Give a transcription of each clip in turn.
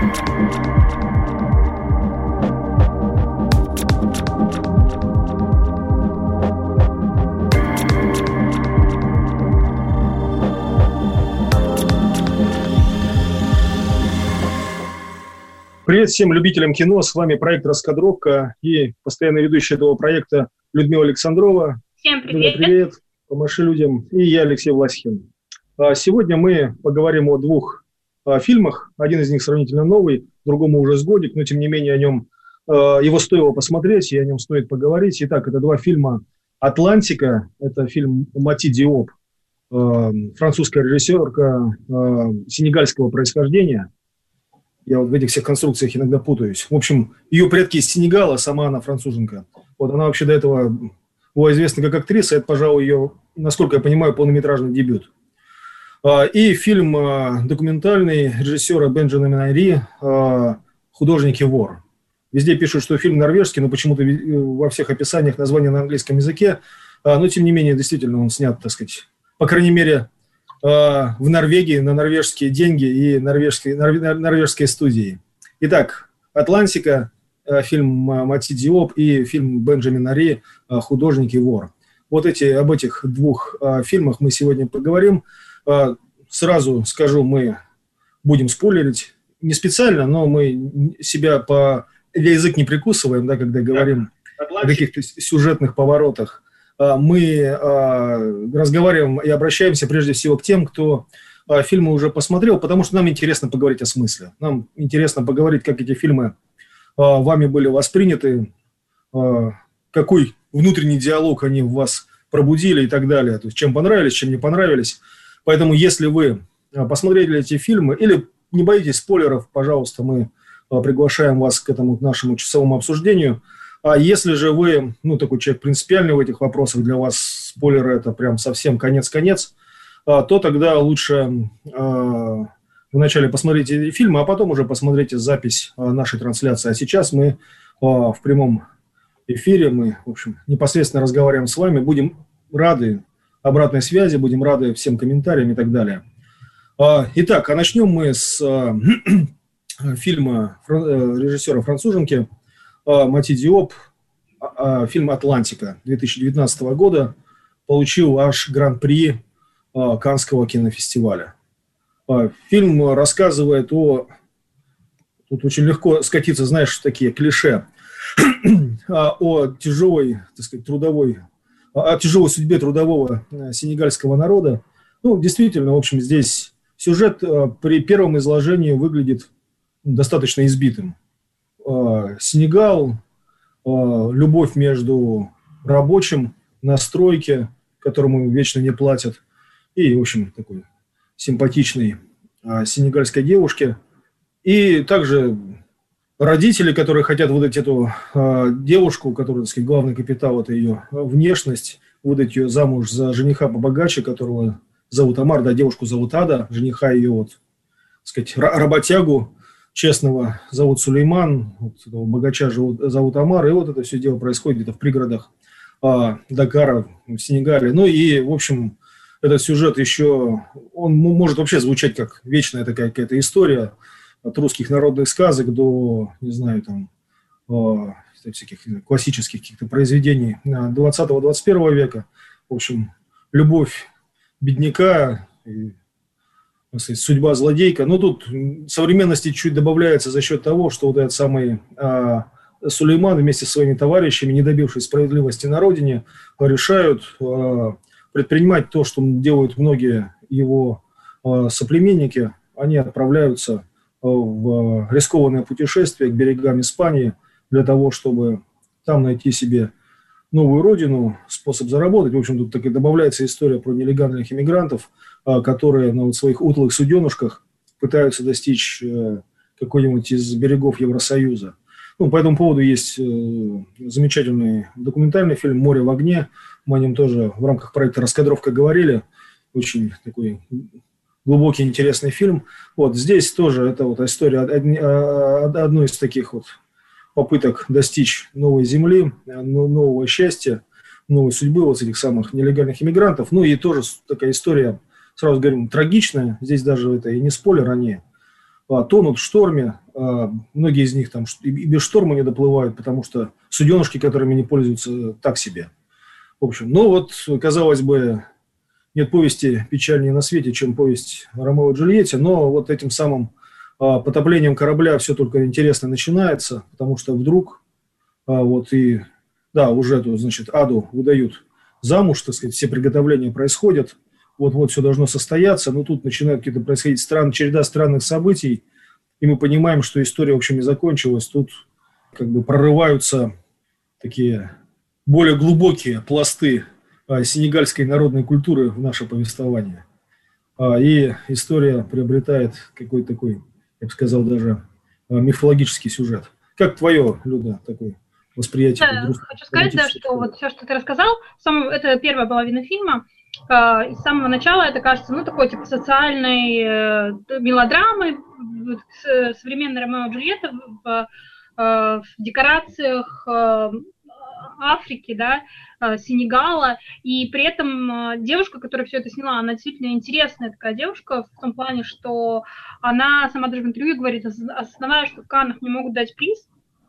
Привет всем любителям кино, с вами проект «Раскадровка» и постоянный ведущий этого проекта Людмила Александрова. Всем привет. Привет, помаши людям. И я, Алексей Власихин. Сегодня мы поговорим о двух фильмах. Один из них сравнительно новый, другому уже с годик, но тем не менее его стоило посмотреть, и о нем стоит поговорить. Итак, это два фильма «Атлантика», это фильм Мати Диоп, французская режиссерка сенегальского происхождения. Я вот в этих всех конструкциях иногда путаюсь. В общем, ее предки из Сенегала, сама она француженка. Вот она вообще до этого была известна как актриса. Это, пожалуй, ее, насколько я понимаю, полнометражный дебют. И фильм документальный режиссера Бенджамина Ри «Художник и вор». Везде пишут, что фильм норвежский, но почему-то во всех описаниях название на английском языке. Но, тем не менее, действительно, он снят, так сказать, по крайней мере, в Норвегии на норвежские деньги и норвежской студии. Итак, «Атлантика», фильм Мати Диоп и фильм Бенджамина Ри «Художник и вор». Вот об этих двух фильмах мы сегодня поговорим. Сразу скажу, мы будем спойлерить. Не специально, но мы себя язык не прикусываем, да, когда говорим о каких-то сюжетных поворотах. Мы разговариваем и обращаемся прежде всего к тем, кто фильмы уже посмотрел, потому что нам интересно поговорить о смысле. Нам интересно поговорить, как эти фильмы вами были восприняты, какой внутренний диалог они в вас пробудили и так далее. То есть, чем понравились, чем не понравились. Поэтому, если вы посмотрели эти фильмы или не боитесь спойлеров, пожалуйста, мы приглашаем вас к нашему часовому обсуждению. А если же вы, такой человек принципиальный в этих вопросах, для вас спойлеры – это прям совсем конец-конец, то тогда лучше вначале посмотрите эти фильмы, а потом уже посмотрите запись нашей трансляции. А сейчас мы в прямом эфире, мы, в общем, непосредственно разговариваем с вами, будем рады обратной связи, будем рады всем комментариям и так далее. Итак, начнем мы с фильма режиссера француженки Мати Диоп, фильм «Атлантика» 2019 года, получил аж гран-при Каннского кинофестиваля. Фильм рассказывает тут очень легко скатиться, знаешь, такие клише, о тяжелой, так сказать, о тяжелой судьбе трудового сенегальского народа. Действительно, в общем, здесь сюжет при первом изложении выглядит достаточно избитым. Сенегал, любовь между рабочим на стройке, которому вечно не платят, и, в общем, такой симпатичной сенегальской девушке. И также родители, которые хотят выдать эту девушку, которая, так сказать, главный капитал – это ее внешность, выдать ее замуж за жениха побогаче, которого зовут Амар, да, девушку зовут Ада, жениха ее, так сказать, работягу честного зовут Сулейман, этого богача зовут Амар, и это все дело происходит где-то в пригородах Дакара, в Сенегале. И, в общем, этот сюжет еще, он может вообще звучать как вечная такая какая-то история от русских народных сказок до, не знаю, всяких классических каких-то произведений 20-21 века. В общем, любовь бедняка и, судьба злодейка. Но тут современности чуть добавляется за счет того, что этот самый Сулейман вместе со своими товарищами, не добившись справедливости на родине, решают предпринимать то, что делают многие его соплеменники. Они отправляются в рискованное путешествие к берегам Испании для того, чтобы там найти себе новую родину, способ заработать. В общем, тут так и добавляется история про нелегальных иммигрантов, которые на своих утлых суденышках пытаются достичь какой-нибудь из берегов Евросоюза. По этому поводу есть замечательный документальный фильм «Море в огне». Мы о нем тоже в рамках проекта «Раскадровка» говорили. Очень такой глубокий, интересный фильм. Здесь тоже это история одной из таких попыток достичь новой земли, нового счастья, новой судьбы этих самых нелегальных иммигрантов. И тоже такая история, сразу говорим, трагичная. Здесь даже это и не спойлер, они тонут в шторме, Многие из них там и без шторма не доплывают, потому что суденышки, которыми не пользуются, так себе. В общем, ну вот, казалось бы, нет повести печальнее на свете, чем повесть о Ромео и Джульетте, но вот этим самым потоплением корабля все только интересно начинается, потому что вдруг вот и, да, уже тут, значит, Аду выдают замуж, так сказать, все приготовления происходят, вот-вот все должно состояться, но тут начинают какие-то происходить череда странных событий, и мы понимаем, что история, в общем, не закончилась, тут как бы прорываются такие более глубокие пласты сенегальской народной культуры в наше повествование. И история приобретает какой-то такой, я бы сказал, даже мифологический сюжет. Как твое, Люда, такое восприятие? Да, хочу сказать, да, что вот все, что ты рассказал, это первая половина фильма. И с самого начала это кажется, ну, такой типа социальной мелодрамы, современной Ромео и Джульетта в декорациях Африки, да, Сенегала, и при этом девушка, которая все это сняла, она действительно интересная такая девушка в том плане, что она сама даже в интервью говорит, осознавая, что в Каннах не могут дать приз.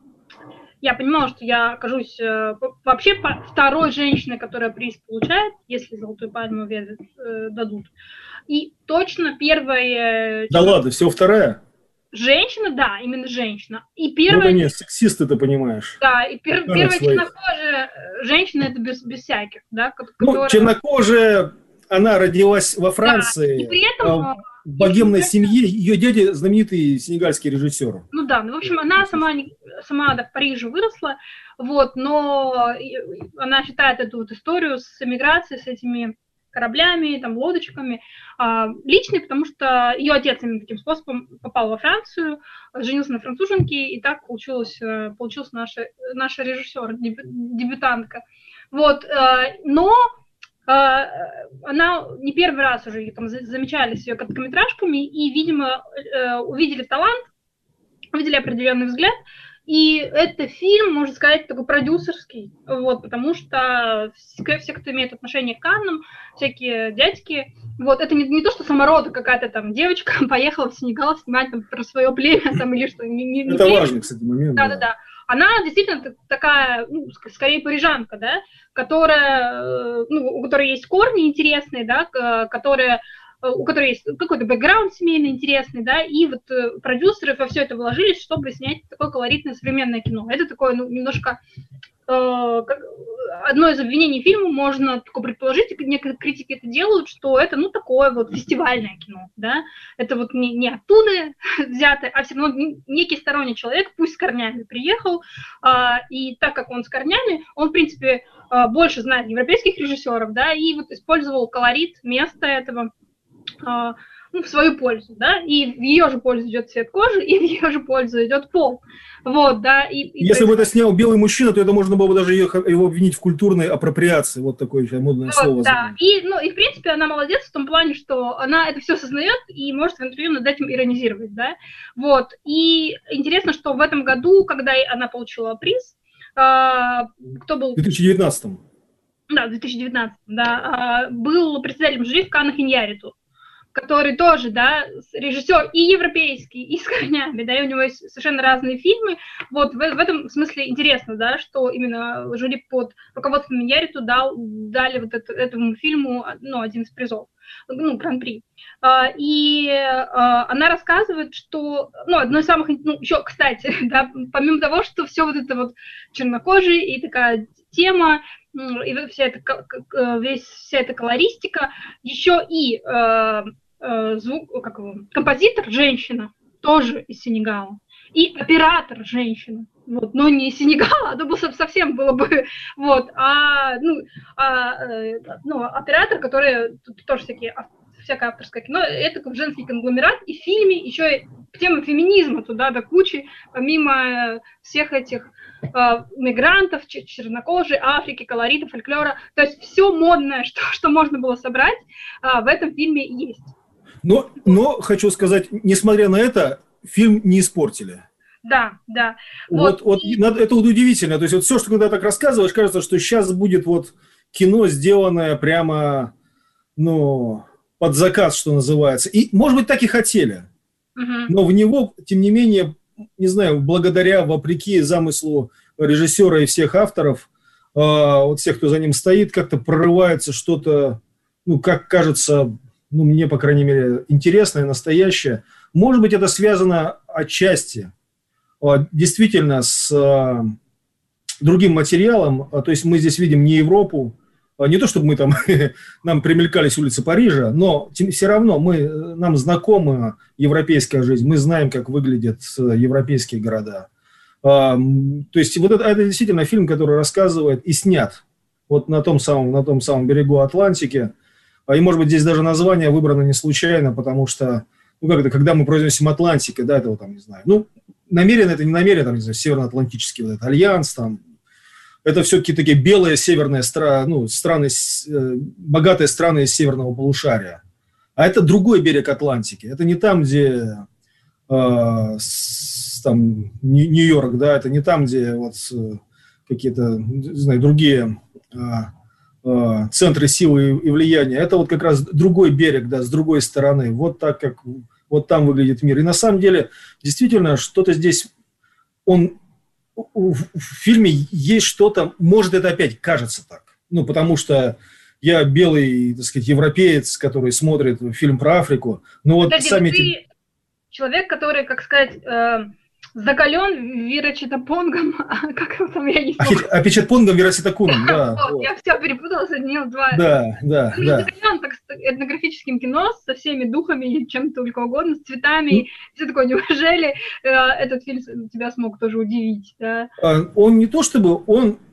Я понимала, что я окажусь вообще второй женщиной, которая приз получает, если «Золотую пальму» дадут. И точно первая... Да ладно, всего вторая? Женщина, да, именно женщина. И первая... Ну, да нет, сексист ты понимаешь. Да, и первая чернокожая женщина, это без всяких, да? Ну, чернокожая, она родилась во Франции, да, и при этом... В богемной семье, ее дядя знаменитый сенегальский режиссер. Ну да, ну в общем, она сама да, в Париже выросла, вот, но она считает эту вот историю с эмиграцией, с этими кораблями, там, лодочками, личной, потому что ее отец именно таким способом попал во Францию, женился на француженке, и так получилась наша режиссер, дебютантка. Вот, но она не первый раз уже там замечали с ее короткометражками и, видимо, увидели талант, увидели определенный взгляд. И это фильм, можно сказать, такой продюсерский, вот, потому что все, кто имеет отношение к Каннам, всякие дядьки, вот, это не то, что саморода какая-то там девочка поехала в Сенегал снимать там про свое племя там или что. Это важный, кстати, момент. Да. Она действительно такая, ну, скорее парижанка, да, которая, ну, у которой есть корни интересные, да, у которой есть какой-то бэкграунд семейный интересный, да, и вот продюсеры во все это вложились, чтобы снять такое колоритное современное кино. Это такое, ну, немножко одно из обвинений фильма, можно такое предположить, и некоторые критики это делают, что это, ну, такое вот фестивальное кино, да, это вот не оттуда взято, а все равно некий сторонний человек, пусть с корнями приехал, и так как он с корнями, он, в принципе, больше знает европейских режиссеров, да, и вот использовал колорит места этого, ну, в свою пользу, да, и в ее же пользу идет цвет кожи, и в ее же пользу идет пол, вот, да. Если бы это снял белый мужчина, то это можно было бы даже его обвинить в культурной апроприации, вот такое модное вот, слово. Да, и в принципе она молодец в том плане, что она это все осознает и может в интервью над этим иронизировать, да, вот, и интересно, что в этом году, когда она получила приз, кто был... В 2019-м. Да, в 2019, да, был председателем жюри в Каннах Иньярриту, который тоже, да, режиссер и европейский, и с корнями, да, и у него есть совершенно разные фильмы. Вот в этом смысле интересно, да, что именно жюри под руководством Иньярриту дали вот этому фильму, ну, один из призов, ну, гран-при. И она рассказывает, что, ну, одно из самых, ну, еще, кстати, да, помимо того, что все вот это вот чернокожие и такая тема, и вся эта колористика, еще и композитор женщина, тоже из Сенегала, и оператор женщина, вот, но не из Сенегала, а то бы совсем было бы, вот, оператор, который тоже всякое авторское кино, это как женский конгломерат, и в фильме еще и тема феминизма туда до кучи, помимо всех этих мигрантов, чернокожей, Африки, колорита, фольклора, то есть все модное, что можно было собрать, в этом фильме есть. Но хочу сказать, несмотря на это, фильм не испортили. Да. Вот это вот удивительно. То есть вот все, что когда так рассказываешь, кажется, что сейчас будет вот кино, сделанное прямо, ну, под заказ, что называется. И, может быть, так и хотели. Но в него, тем не менее, не знаю, благодаря, вопреки замыслу режиссера и всех авторов, вот всех, кто за ним стоит, как-то прорывается что-то, ну, как кажется, ну, мне, по крайней мере, интересное, настоящее. Может быть, это связано отчасти действительно с другим материалом. То есть мы здесь видим не Европу, не то, чтобы мы там, нам примелькались улицы Парижа, но все равно нам знакома европейская жизнь, мы знаем, как выглядят европейские города. То есть вот это действительно фильм, который рассказывает и снят вот на том самом берегу Атлантики. И, может быть, здесь даже название выбрано не случайно, потому что, ну, как это, когда мы произносим Атлантика, да, это вот там, не знаю, ну, намеренно это не намеренно, там, не знаю, Североатлантический вот этот альянс, там, это все-таки такие белые северные страны, ну, страны, богатые страны из северного полушария. А это другой берег Атлантики. Это не там, где там, Нью-Йорк, да, это не там, где вот какие-то, не знаю, другие центры силы и влияния. Это вот как раз другой берег, да, с другой стороны. Вот так, как вот там выглядит мир. И на самом деле, действительно, что-то здесь, в фильме есть что-то, может, это опять кажется так. Ну, потому что я белый, так сказать, европеец, который смотрит фильм про Африку. Но вот подожди, сами ты человек, который, как сказать, закален Вирачитапонгом, как его там, я не знаю. Апичатпонгом Вирачитакуном, да. Вот, я все перепутала, соединила два. Да. Закален так, этнографическим кино со всеми духами, чем только угодно, с цветами. Все такое, неужели этот фильм тебя смог тоже удивить? Да? Он не то чтобы,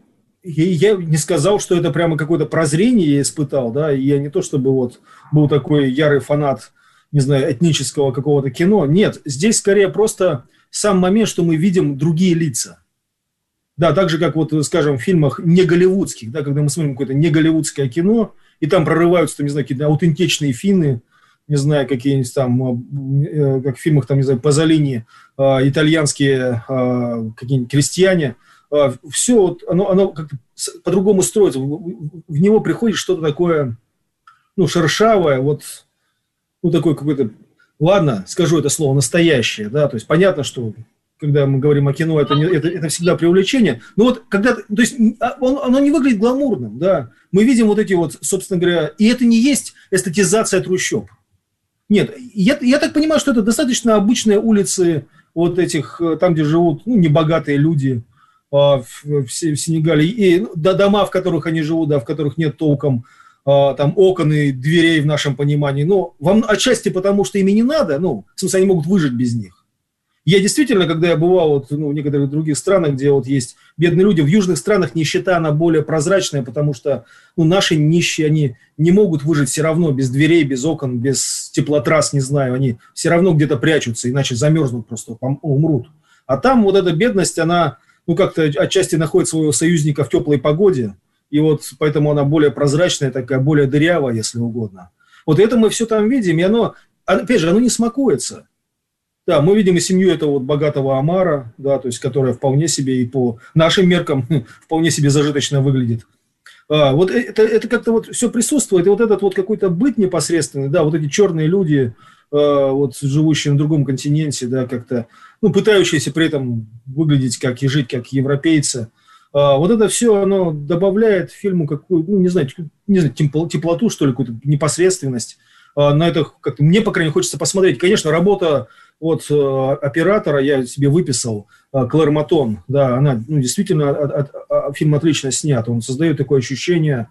я не сказал, что это прямо какое-то прозрение я испытал, да, и я не то чтобы вот был такой ярый фанат, не знаю, этнического какого-то кино. Нет, здесь скорее просто сам момент, что мы видим другие лица. Да, так же, как вот, скажем, в фильмах не голливудских, да, когда мы смотрим какое-то не голливудское кино, и там прорываются, там, не знаю, какие-то аутентичные финны, не знаю, какие-нибудь там, как в фильмах, там, не знаю, Пазолини, итальянские какие-нибудь крестьяне. Все вот, оно как-то по-другому строится. В него приходит что-то такое, ну, шершавое, вот, ну, такое какое-то, ладно, скажу это слово, настоящее, да, то есть понятно, что когда мы говорим о кино, это всегда преувеличение, но вот когда, то есть оно не выглядит гламурным, да, мы видим вот эти вот, собственно говоря, и это не есть эстетизация трущоб. Нет, я так понимаю, что это достаточно обычные улицы вот этих, там, где живут, ну, небогатые люди в Сенегале, и дома, в которых они живут, да, в которых нет толком там окон и дверей в нашем понимании, но отчасти потому, что ими не надо, ну, в смысле, они могут выжить без них. Я действительно, когда я бывал вот, ну, в некоторых других странах, где вот есть бедные люди, в южных странах нищета, она более прозрачная, потому что, ну, наши нищие, они не могут выжить все равно без дверей, без окон, без теплотрасс, не знаю, они все равно где-то прячутся, иначе замерзнут просто, умрут. А там вот эта бедность, она, ну, как-то отчасти находит своего союзника в теплой погоде, и вот поэтому она более прозрачная, такая, более дырявая, если угодно. Вот это мы все там видим, и оно, опять же, оно не смакуется. Да, мы видим и семью этого вот богатого омара, да, то есть, которая вполне себе и по нашим меркам вполне себе зажиточно выглядит. Вот это как-то вот все присутствует, и вот этот вот какой-то быт непосредственный, да, вот эти черные люди, вот живущие на другом континенте, да, как-то, ну, пытающиеся при этом выглядеть как и жить как европейцы. Вот это все, оно добавляет фильму какую-то, ну, не знаю, теплоту, что ли, какую-то непосредственность. На это как-то мне, по крайней мере, хочется посмотреть. Конечно, работа от оператора я себе выписал, Клэр Матон, да, она, ну, действительно, фильм отлично снят. Он создает такое ощущение,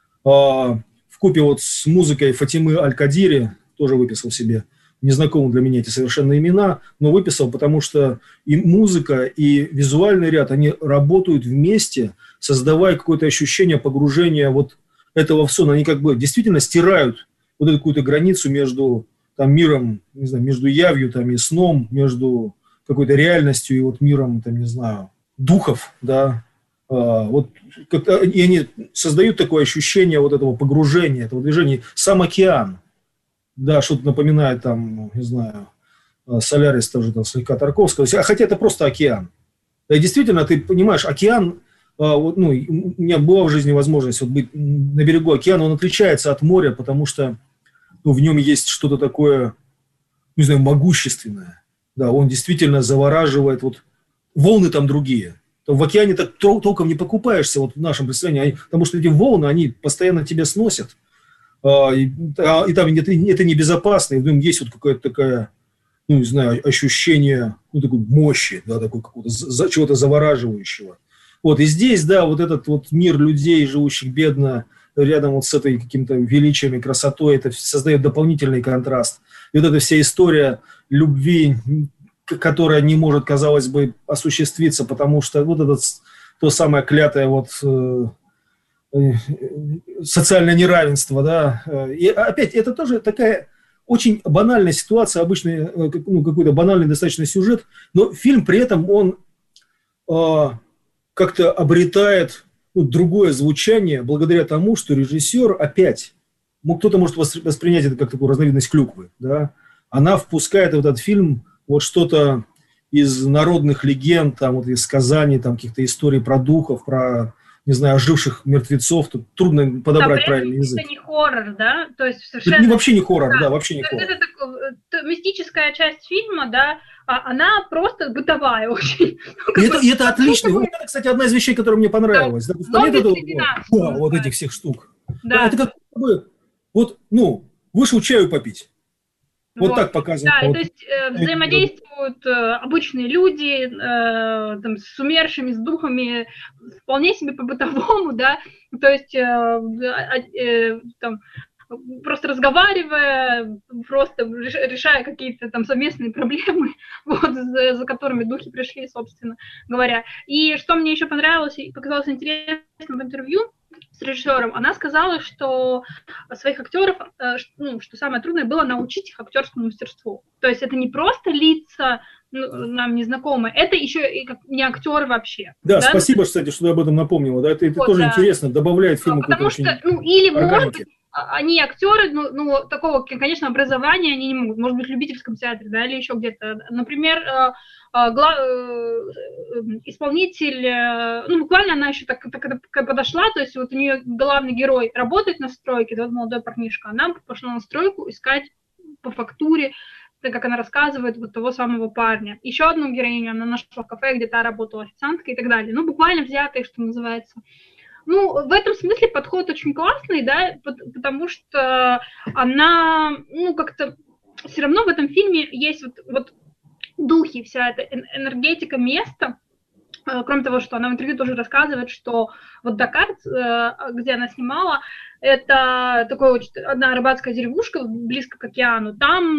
вкупе вот с музыкой Фатимы Аль-Кадири, тоже выписал себе. Незнакомы для меня эти совершенно имена, но выписал, потому что и музыка, и визуальный ряд, они работают вместе, создавая какое-то ощущение погружения вот этого в сон. Они как бы действительно стирают вот эту какую-то границу между там, миром, не знаю, между явью там, и сном, между какой-то реальностью и вот миром, там, не знаю, духов, да. Вот, и они создают такое ощущение вот этого погружения, этого движения. Сам океан. Да, что-то напоминает, там, не знаю, Солярис тоже там слегка Тарковского, хотя это просто океан. И действительно, ты понимаешь, океан, вот, ну, у меня была в жизни возможность вот быть на берегу океана, он отличается от моря, потому что, ну, в нем есть что-то такое, не знаю, могущественное, Да, он действительно завораживает, вот волны там другие. В океане так толком не покупаешься, вот в нашем представлении, потому что эти волны, они постоянно тебя сносят, и там это небезопасно, и в нем есть вот какая-то такая, ну, не знаю, ощущение, ну, такой мощи, да, такой какого-то чего-то завораживающего. Вот, и здесь, да, вот этот вот мир людей, живущих бедно, рядом вот с этой каким-то величием и красотой, это создает дополнительный контраст. И вот эта вся история любви, которая не может, казалось бы, осуществиться, потому что вот это то самое клятое вот социальное неравенство, да. И опять, это тоже такая очень банальная ситуация, обычный, ну, какой-то банальный достаточно сюжет, но фильм при этом, он как-то обретает другое звучание благодаря тому, что режиссер опять, кто-то может воспринять это как такую разновидность клюквы, да, она впускает в этот фильм вот что-то из народных легенд, там, вот из сказаний, там, каких-то историй про духов, про, не знаю, оживших мертвецов. Тут трудно подобрать правильный язык. Это не хоррор, да? То есть совершенно... Это вообще не хоррор, да, вообще не хоррор. Это мистическая часть фильма, да, она просто бытовая очень. И это отлично. Это, кстати, одна из вещей, которая мне понравилась. Да, вот этих всех штук. Да. Это как бы, вот, ну, вышел чаю попить. Вот так показано. Да, вот. То есть взаимодействуют обычные люди там, с умершими, с духами, вполне себе по-бытовому, да, то есть там, просто разговаривая, просто решая какие-то там совместные проблемы, вот, за которыми духи пришли, собственно говоря. И что мне еще понравилось и показалось интересным в интервью с режиссером, она сказала, что своих актеров, ну, что самое трудное было научить их актерскому мастерству. То есть это не просто лица нам незнакомые, это еще и как не актеры вообще. Да, спасибо, кстати, что ты об этом напомнила. Да? Это вот, тоже интересно, добавляет фильму потому что, или может быть, они актеры, ну, такого, конечно, образования они не могут, может быть, в любительском театре, да, или еще где-то. Например, исполнитель, ну, буквально она еще так подошла, то есть вот у нее главный герой работает на стройке, да, молодой парнишка, она пошла на стройку искать по фактуре, так как она рассказывает, вот того самого парня. Еще одну героиню она нашла в кафе, где та работала официанткой и так далее. Ну, буквально взятые, что называется. Ну, в этом смысле подход очень классный, да, потому что она, ну, как-то все равно в этом фильме есть вот духи, вся эта энергетика места. Кроме того, что она в интервью тоже рассказывает, что вот Дакар, где она снимала, это такая одна рыбацкая деревушка близко к океану.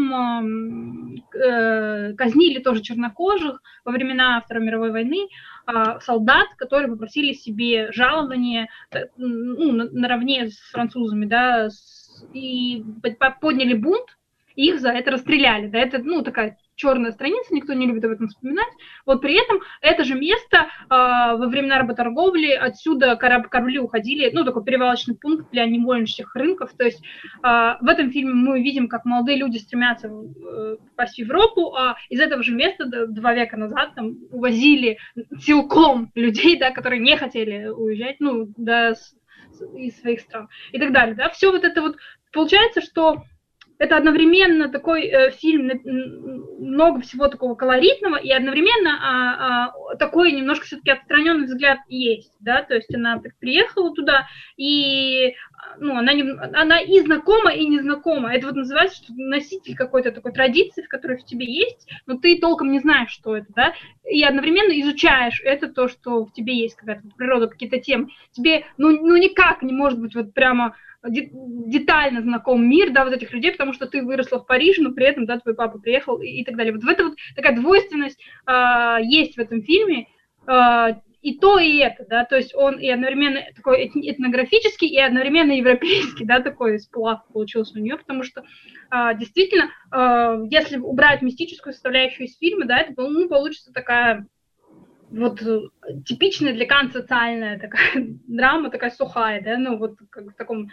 Там казнили тоже чернокожих во времена Второй мировой войны солдат, которые попросили себе жалование, ну, наравне с французами, да, и подняли бунт, их за это расстреляли. Да, это, ну, такая черная страница, никто не любит об этом вспоминать. Вот при этом это же место во времена работорговли, отсюда корабли уходили, ну, такой перевалочный пункт для невольничьих рынков. То есть в этом фильме мы видим, как молодые люди стремятся попасть в Европу, а из этого же места 2 века назад там увозили силком людей, да, которые не хотели уезжать, ну, да, из своих стран и так далее. Да. Все вот это вот получается, что это одновременно такой фильм, много всего такого колоритного, и одновременно такой немножко все-таки отстраненный взгляд есть, да, то есть она приехала туда, и ну, она и знакома, и незнакома. Это вот называется, что носитель какой-то такой традиции, в которой в тебе есть, но ты толком не знаешь, что это, да, и одновременно изучаешь это, то, что в тебе есть какая-то природа, какие-то темы. Тебе, ну никак не может быть вот прямо детально знаком мир, да, вот этих людей, потому что ты выросла в Париже, но при этом, да, твой папа приехал и так далее. Вот в этом вот такая двойственность есть в этом фильме, и то, и это, да, то есть он и одновременно такой этнографический, и одновременно европейский, да, такой сплав получился у нее, потому что действительно, если убрать мистическую составляющую из фильма, да, это, ну, получится такая вот типичная для Канн социальная такая драма, такая сухая, да, ну вот как в таком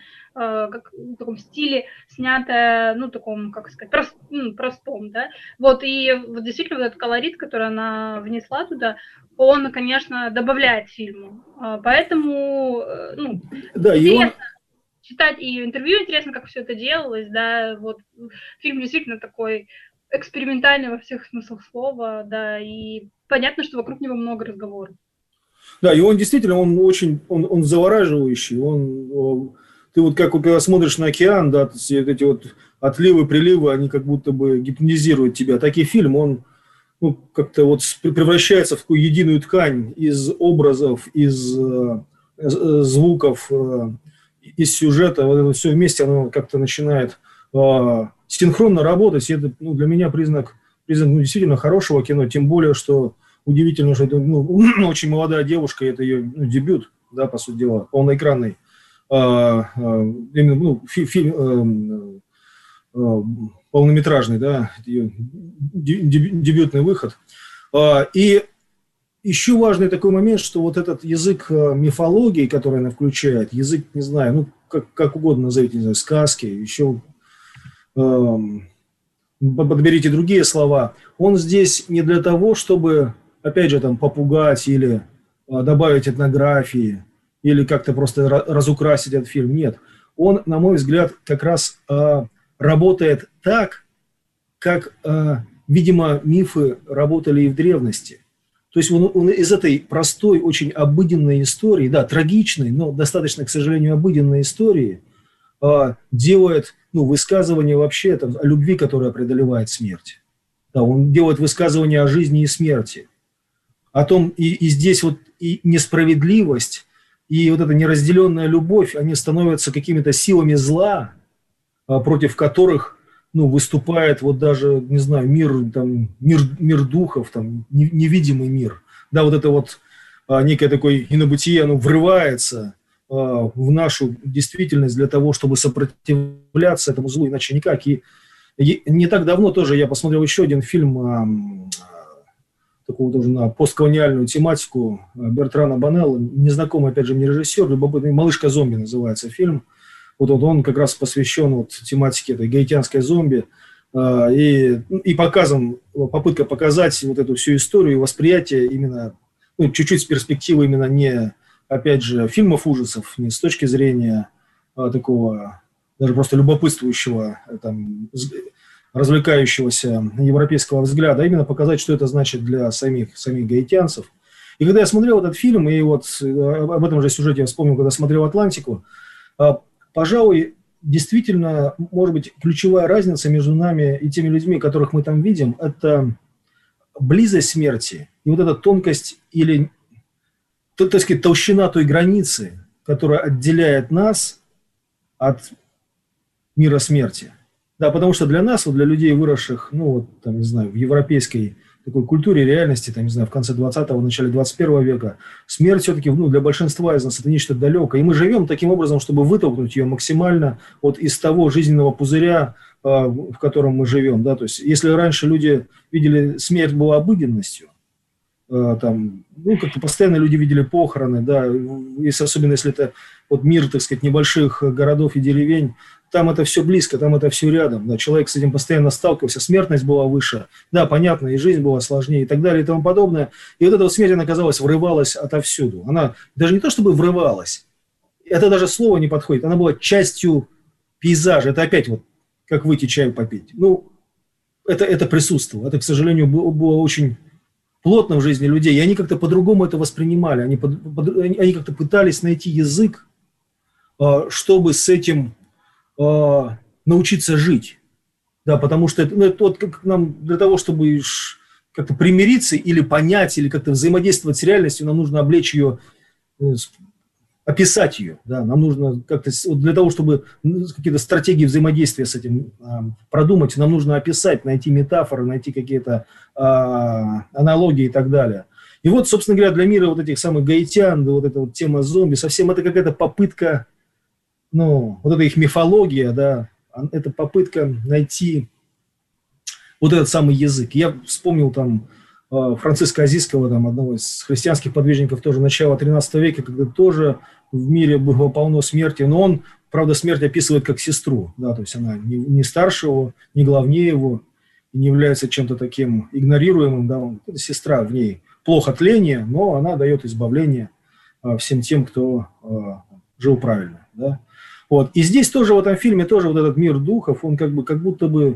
стиле снятая, ну таком, как сказать, простом, да, вот, и вот действительно вот этот колорит, который она внесла туда, он, конечно, добавляет фильму, поэтому, ну, да, интересно читать ее интервью, интересно, как все это делалось, да, вот, фильм действительно такой экспериментальный во всех смыслах слова, да, и понятно, что вокруг него много разговоров. Да, и он действительно, он очень, он завораживающий, ты вот как когда смотришь на океан, да, эти вот отливы, приливы, они как будто бы гипнотизируют тебя. Так и фильм, он как-то вот превращается в такую единую ткань из образов, из звуков, из сюжета. Вот это все вместе, оно как-то начинает синхронно работать. И это для меня признак действительно хорошего кино, тем более, что удивительно, что это очень молодая девушка, это ее дебют, да, по сути дела, полноэкранный фильм, полнометражный, да, ее дебютный выход. И еще важный такой момент, что вот этот язык мифологии, который она включает, язык, не знаю, как угодно назовите, не знаю, сказки, еще подберите другие слова, он здесь не для того, чтобы, опять же, там, попугать или добавить этнографии, или как-то просто разукрасить этот фильм. Нет. Он, на мой взгляд, как раз работает так, как, видимо, мифы работали и в древности. То есть он из этой простой, очень обыденной истории, да, трагичной, но достаточно, к сожалению, обыденной истории, делает высказывание вообще о любви, которая преодолевает смерть. Да, он делает высказывание о жизни и смерти. О том, и здесь вот и несправедливость, и вот эта неразделенная любовь, они становятся какими-то силами зла, против которых выступает вот даже, не знаю, мир духов, там, невидимый мир. Да, вот это вот некое такое инобытие, оно врывается в нашу действительность для того, чтобы сопротивляться этому злу, иначе никак. И не так давно тоже я посмотрел еще один фильм, такую тоже на постколониальную тематику Бертрана Боннелла, незнакомый, опять же, мне режиссер, любопытный, «Малышка зомби» называется фильм. Вот он как раз посвящен тематике этой гаитянской зомби, и показан, попытка показать вот эту всю историю, восприятие именно, чуть-чуть с перспективы именно не, опять же, фильмов ужасов, не с точки зрения такого, даже просто любопытствующего, там, развлекающегося европейского взгляда, а именно показать, что это значит для самих гаитянцев. И когда я смотрел этот фильм, и вот об этом же сюжете я вспомнил, когда смотрел «Атлантику», пожалуй, действительно, может быть, ключевая разница между нами и теми людьми, которых мы там видим, это близость смерти и вот эта тонкость или, так сказать, толщина той границы, которая отделяет нас от мира смерти. Да, потому что для нас, вот для людей, выросших, не знаю, в европейской такой культуре, реальности, там, не знаю, в конце 20-го, начале 21 века, смерть все-таки, для большинства из нас это нечто далекое. И мы живем таким образом, чтобы вытолкнуть ее максимально вот из того жизненного пузыря, в котором мы живем. Да? То есть, если раньше люди видели смерть была обыденностью, там, как-то постоянно люди видели похороны, да, особенно если это вот мир, так сказать, небольших городов и деревень, там это все близко, там это все рядом, да, человек с этим постоянно сталкивался, смертность была выше, да, понятно, и жизнь была сложнее и так далее и тому подобное, и вот эта вот смерть, она, казалось, врывалась отовсюду, она даже не то чтобы врывалась, это даже слово не подходит, она была частью пейзажа, это опять вот как выйти чаю попить, это присутствовало, это, к сожалению, было очень плотно в жизни людей, и они как-то по-другому это воспринимали, они как-то пытались найти язык, чтобы с этим научиться жить. Да, потому что это вот как нам для того, чтобы как-то примириться или понять, или как-то взаимодействовать с реальностью, нам нужно облечь ее, описать ее. Да, нам нужно как-то для того, чтобы какие-то стратегии взаимодействия с этим продумать, нам нужно описать, найти метафоры, найти какие-то аналогии и так далее. И вот, собственно говоря, для мира вот этих самых гаитян, вот эта вот тема зомби, совсем это какая-то попытка, вот эта их мифология, да, это попытка найти вот этот самый язык. Я вспомнил там Франциска Азийского, там, одного из христианских подвижников тоже начала 13 века, когда тоже в мире было полно смерти, но он, правда, смерть описывает как сестру, да, то есть она не старше его, не главнее его, и не является чем-то таким игнорируемым, да, это сестра, в ней плохо тление, но она дает избавление всем тем, кто жил правильно, да. Вот. И здесь тоже в этом фильме тоже вот этот мир духов, он как будто бы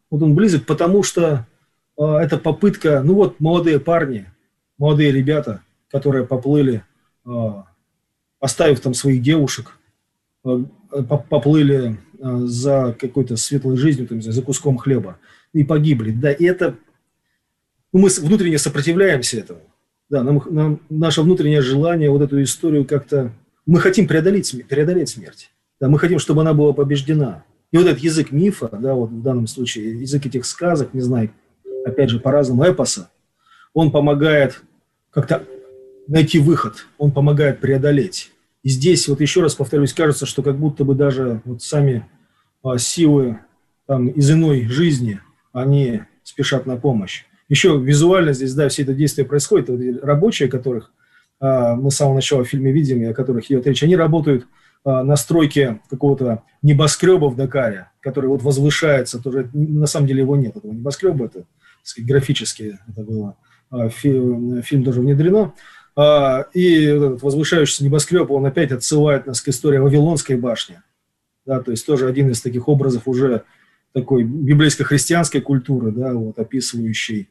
Вот он близок, потому что это попытка, ну вот молодые парни, молодые ребята, которые поплыли, оставив там своих девушек, поплыли за какой-то светлой жизнью, там, за куском хлеба и погибли. Да, и это, ну, мы внутренне сопротивляемся этому. Да, наше внутреннее желание вот эту историю как-то... Мы хотим преодолеть смерть. Да, мы хотим, чтобы она была побеждена. И вот этот язык мифа, да, вот в данном случае, язык этих сказок, не знаю, опять же, по-разному, эпоса, он помогает как-то найти выход, он помогает преодолеть. И здесь, вот еще раз повторюсь, кажется, что как будто бы даже вот сами силы там, из иной жизни, они спешат на помощь. Еще визуально здесь, да, все это действие происходит. Вот рабочие, которых мы с самого начала в фильме видим, и о которых идет речь, они работают на стройке какого-то небоскреба в Дакаре, который вот возвышается, тоже на самом деле его нет, этого небоскреба, это, так сказать, графически это было, фильм тоже внедрено. И этот возвышающийся небоскреб, он опять отсылает нас к истории Вавилонской башни, да, то есть тоже один из таких образов уже такой библейско-христианской культуры, да, вот, описывающий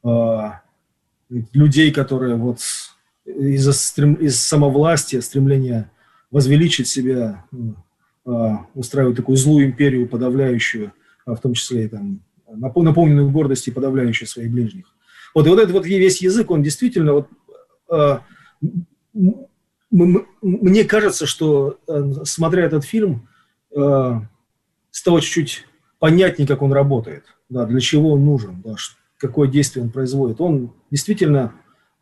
людей, которые вот из самовластия, стремления возвеличить себя, устраивают такую злую империю, подавляющую, в том числе и там, наполненную гордостью и подавляющую своих ближних. Вот, и вот этот вот весь язык, он действительно, вот, мне кажется, что, смотря этот фильм, стало чуть-чуть понятнее, как он работает, да, для чего он нужен, да, какое действие он производит. Он действительно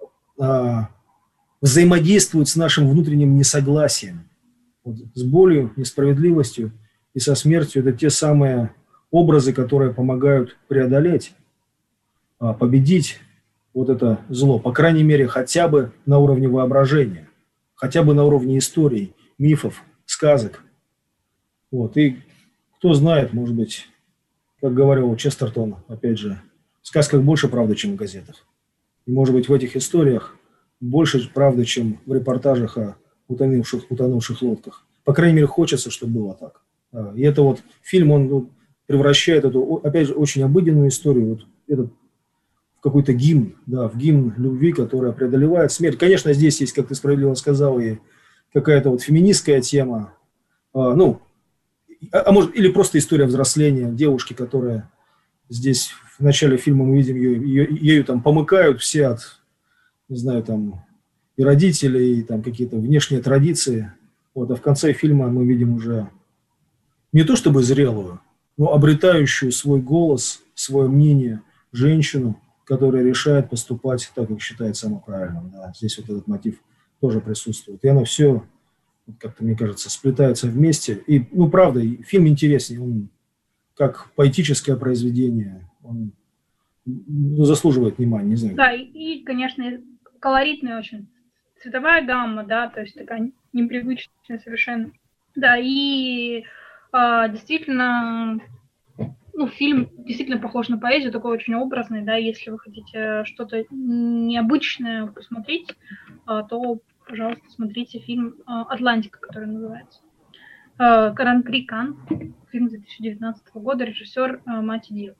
взаимодействует с нашим внутренним несогласием, вот, с болью, несправедливостью и со смертью. Это те самые образы, которые помогают преодолеть, победить вот это зло, по крайней мере, хотя бы на уровне воображения, хотя бы на уровне историй, мифов, сказок. Вот. И кто знает, может быть, как говорил Честертон, опять же, в сказках больше правды, чем в газетах. И, может быть, в этих историях больше правды, чем в репортажах о утонувших лодках. По крайней мере, хочется, чтобы было так. И это вот фильм, он превращает эту, опять же, очень обыденную историю, вот этот, в какой-то гимн, да, в гимн любви, которая преодолевает смерть. Конечно, здесь есть, как ты справедливо сказал, и какая-то вот феминистская тема, ну, может, или просто история взросления девушки, которая здесь в начале фильма мы видим ею там помыкают все от, не знаю, там и родителей, и там какие-то внешние традиции. Вот, а в конце фильма мы видим уже не то чтобы зрелую, но обретающую свой голос, свое мнение женщину, которая решает поступать так, как считает самым правильным. Да. Здесь вот этот мотив тоже присутствует. И оно все, как-то, мне кажется, сплетается вместе. И, ну, правда, фильм интереснее. Он, как поэтическое произведение, он заслуживает внимания, не знаю. Да, и, конечно, колоритная очень цветовая гамма, да, то есть такая непривычная совершенно. Да, и действительно, ну, фильм действительно похож на поэзию, такой очень образный, да, если вы хотите что-то необычное посмотреть, то, пожалуйста, смотрите фильм «Атлантика», который называется. Гран-при Канн, фильм 2019 года, режиссер Мати Диоп.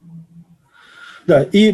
Да, и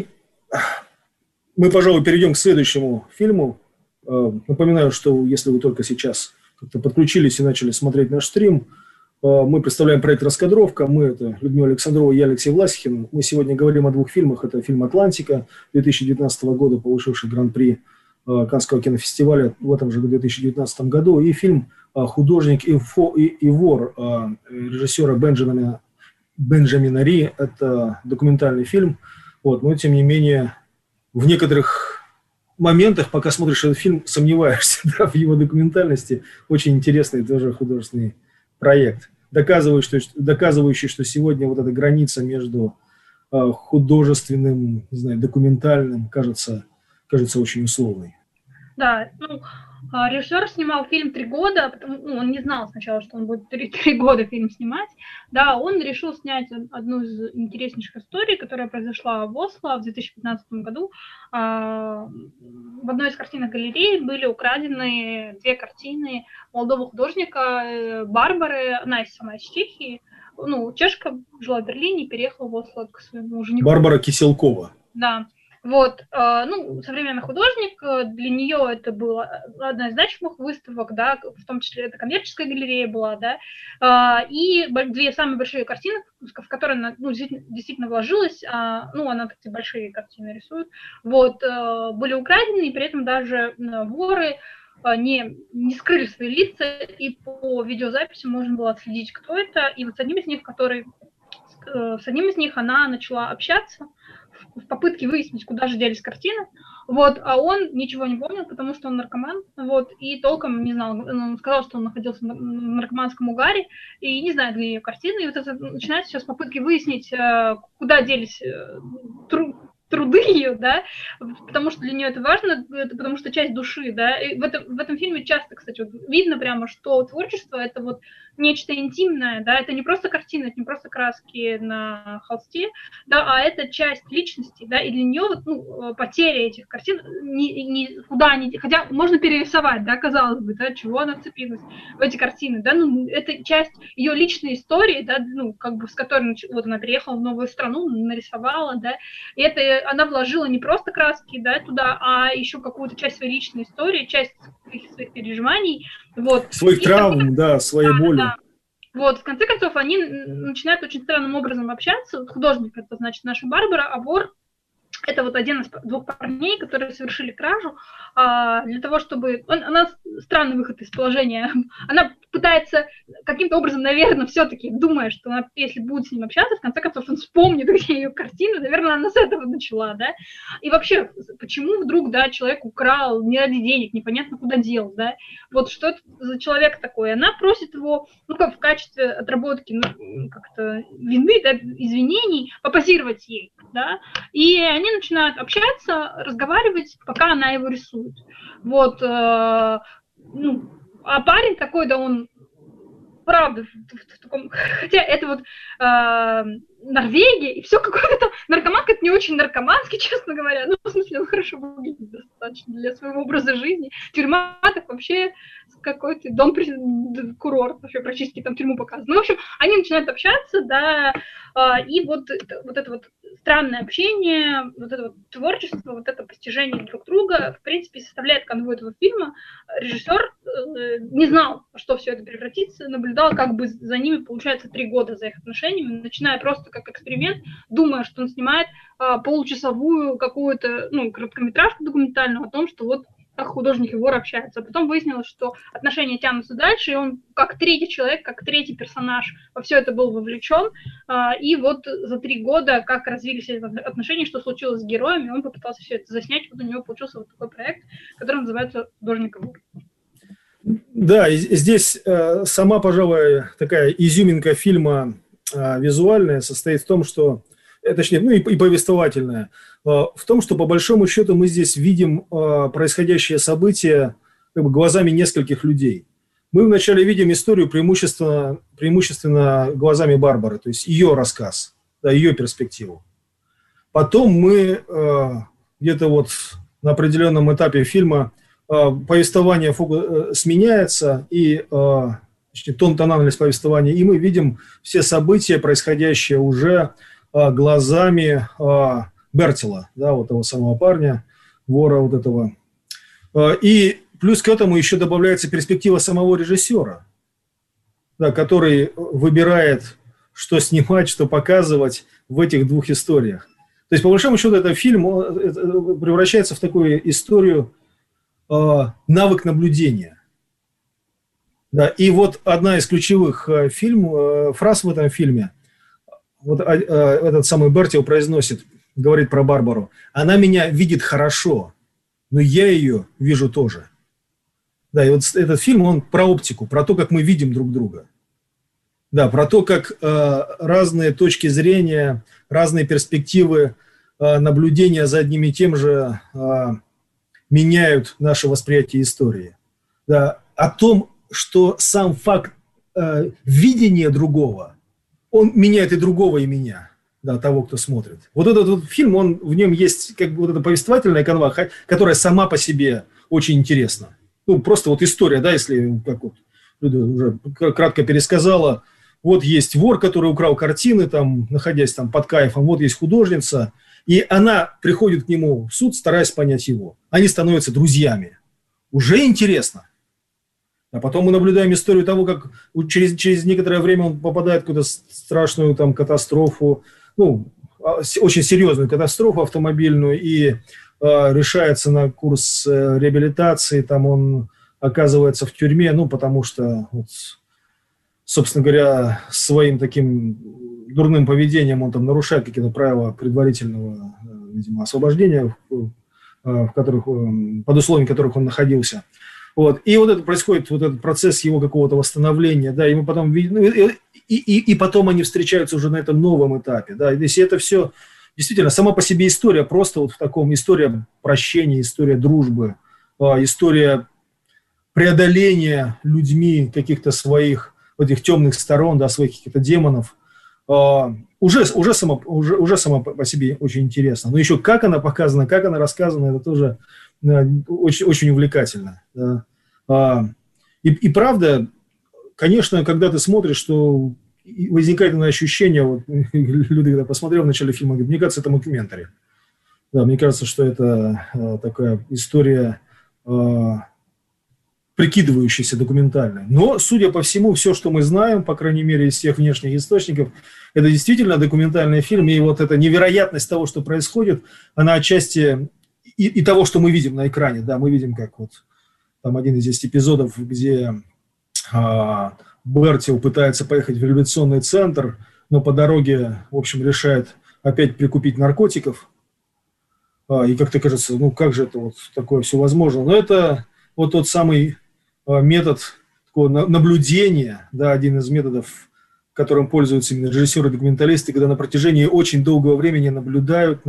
мы, пожалуй, перейдем к следующему фильму. Напоминаю, что если вы только сейчас как-то подключились и начали смотреть наш стрим, мы представляем проект «Раскадровка». Мы – это Людмила Александрова и я, Алексей Власихин. Мы сегодня говорим о двух фильмах. Это фильм «Атлантика» 2019 года, получивший гран-при Каннского кинофестиваля в этом же 2019 году, и фильм «Художник и вор» режиссера Бенджамина Ри. Это документальный фильм. Вот, но, тем не менее, в некоторых моментах, пока смотришь этот фильм, сомневаешься, да, в его документальности. Очень интересный тоже художественный проект, доказывающий, что сегодня вот эта граница между художественным, не знаю, документальным кажется очень условной. Да, ну, режиссер снимал фильм 3 года, он не знал сначала, что он будет 3 года фильм снимать. Да, он решил снять одну из интереснейших историй, которая произошла в Осло в 2015 году. В одной из картинных галерей были украдены 2 картины молодого художника Барбары, она сама из Чехии, ну, чешка, жила в Берлине, переехала в Осло к своему жениху. Барбара Киселкова. Да. Вот, ну, современный художник, для нее это была одна из значимых выставок, да, в том числе это коммерческая галерея была, да, и две самые большие картины, в которые она, ну, действительно вложилась, ну, она такие большие картины рисует, вот, были украдены, и при этом даже воры не скрыли свои лица, и по видеозаписи можно было отследить, кто это, и вот с одним из них она начала общаться, в попытке выяснить, куда же делись картины, вот, а он ничего не помнил, потому что он наркоман, вот, и толком не знал, он сказал, что он находился в наркоманском угаре, и не знает, где ее картины, и вот это начинается сейчас попытки выяснить, куда делись труды ее, да, потому что для нее это важно, это потому что часть души, да, и в этом фильме часто, кстати, вот видно прямо, что творчество — это вот нечто интимное, да, это не просто картина, это не просто краски на холсте, да, а это часть личности, да, и для нее вот, ну, потеря этих картин никуда не, хотя можно перерисовать, да, казалось бы, да, чего она вцепилась в эти картины, да, ну, это часть ее личной истории, да, ну, как бы с которой вот она приехала в новую страну, нарисовала, да, и это она вложила не просто краски, да, туда, а еще какую-то часть своей личной истории, часть своих переживаний, вот. Своих травм, да, своей боли. Да. Вот, в конце концов, они начинают очень странным образом общаться. Художник — это, значит, наша Барбара, а вор — это вот один из двух парней, которые совершили кражу, для того, чтобы... Она странный выход из положения. Она пытается каким-то образом, наверное, все-таки, думая, что она, если будет с ним общаться, в конце концов, он вспомнит, где ее картины, наверное, она с этого начала, да. И вообще, почему вдруг, да, человек украл не ради денег, непонятно куда дел, да. Вот что это за человек такой? Она просит его, ну, как в качестве отработки, ну, как-то вины, да, извинений, попозировать ей, да. И они начинают общаться, разговаривать, пока она его рисует. Вот, ну, а парень такой, да, он, правда, в таком, хотя это вот Норвегия, и все какое-то, наркоманка — это не очень наркоманский, честно говоря, ну, в смысле, он хорошо выглядит достаточно для своего образа жизни. Тюрьма — так вообще какой-то дом-курорт, вообще практически там тюрьму показывают. Ну, в общем, они начинают общаться, да, и вот это вот странное общение, вот это вот творчество, вот это постижение друг друга, в принципе, составляет канву этого фильма. Режиссер не знал, во что все это превратится, наблюдал как бы за ними, получается, 3 года за их отношениями, начиная просто как эксперимент, думая, что он снимает получасовую какую-то, ну, короткометражку документальную о том, что вот как художник и вор общаются. А потом выяснилось, что отношения тянутся дальше, и он как третий человек, как третий персонаж во все это был вовлечен. И вот за 3 года, как развились эти отношения, что случилось с героями, он попытался все это заснять. Вот у него получился вот такой проект, который называется «Художник и вор». Да, и здесь сама, пожалуй, такая изюминка фильма визуальная состоит в том, что, точнее, ну и повествовательная, в том, что по большому счету мы здесь видим происходящее событие как бы глазами нескольких людей. Мы вначале видим историю преимущественно глазами Барбары, то есть ее рассказ, да, ее перспективу. Потом мы где-то вот на определенном этапе фильма повествование сменяется, и тональность повествования, и мы видим все события, происходящие уже глазами Бертела, да, вот того самого парня, вора вот этого. И плюс к этому еще добавляется перспектива самого режиссера, да, который выбирает, что снимать, что показывать в этих двух историях. То есть, по большому счету, этот фильм превращается в такую историю навык наблюдения. Да, и вот одна из ключевых фраз в этом фильме, вот этот самый Бертел произносит, говорит про Барбару: она меня видит хорошо, но я ее вижу тоже. Да, и вот этот фильм, он про оптику, про то, как мы видим друг друга. Да, про то, как разные точки зрения, разные перспективы наблюдения за одним и тем же меняют наше восприятие истории. Да, о том, что сам факт видения другого, он меняет и другого, и меня, да, того, кто смотрит. Вот этот вот фильм, в нем есть как бы вот эта повествовательная канва, которая сама по себе очень интересна. Ну, просто вот история, да, если, как вот Люда уже кратко пересказала, вот есть вор, который украл картины, там, находясь там под кайфом, вот есть художница, и она приходит к нему в суд, стараясь понять его. Они становятся друзьями. Уже интересно. А потом мы наблюдаем историю того, как через некоторое время он попадает в какую-то страшную там катастрофу, ну, очень серьезную катастрофу автомобильную, и решается на курс реабилитации, там он оказывается в тюрьме, ну, потому что, вот, собственно говоря, своим таким дурным поведением он там нарушает какие-то правила предварительного, видимо, освобождения, в которых, под условиями которых он находился. Вот. И вот это происходит, вот этот процесс его какого-то восстановления, да, и мы потом видим, и потом они встречаются уже на этом новом этапе, да, и если это все, действительно, сама по себе история, просто вот в таком, история прощения, история дружбы, история преодоления людьми каких-то своих вот этих темных сторон, да, своих каких-то демонов, уже сама по себе очень интересно. Но еще как она показана, как она рассказана, это тоже очень, очень увлекательно. Да. И правда, конечно, когда ты смотришь, что возникает ощущение, вот люди, когда посмотрел в начале фильма, говорят, мне кажется, это мокюментари. Да, мне кажется, что это такая история прикидывающаяся документальной. Но, судя по всему, все, что мы знаем, по крайней мере, из всех внешних источников, это действительно документальный фильм, и вот эта невероятность того, что происходит, она отчасти и того, что мы видим на экране, да, мы видим, как вот там один из 10 эпизодов, где Бертил пытается поехать в революционный центр, но по дороге, в общем, решает опять прикупить наркотиков, и как-то кажется, ну как же это вот такое все возможно, но это вот тот самый метод такого наблюдения, да, один из методов, которым пользуются именно режиссеры-документалисты, когда на протяжении очень долгого времени наблюдают,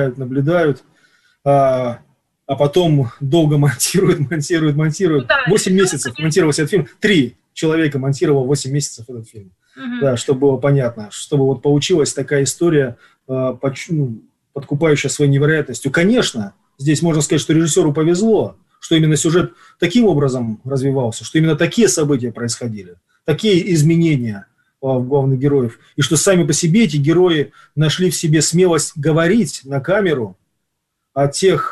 а потом долго монтируют. 8 месяцев монтировался этот фильм. 3 человека монтировал 8 месяцев этот фильм. Да, чтобы было понятно, чтобы вот получилась такая история, подкупающая своей невероятностью. Конечно, здесь можно сказать, что режиссеру повезло, что именно сюжет таким образом развивался, что именно такие события происходили, такие изменения в главных героев, и что сами по себе эти герои нашли в себе смелость говорить на камеру о тех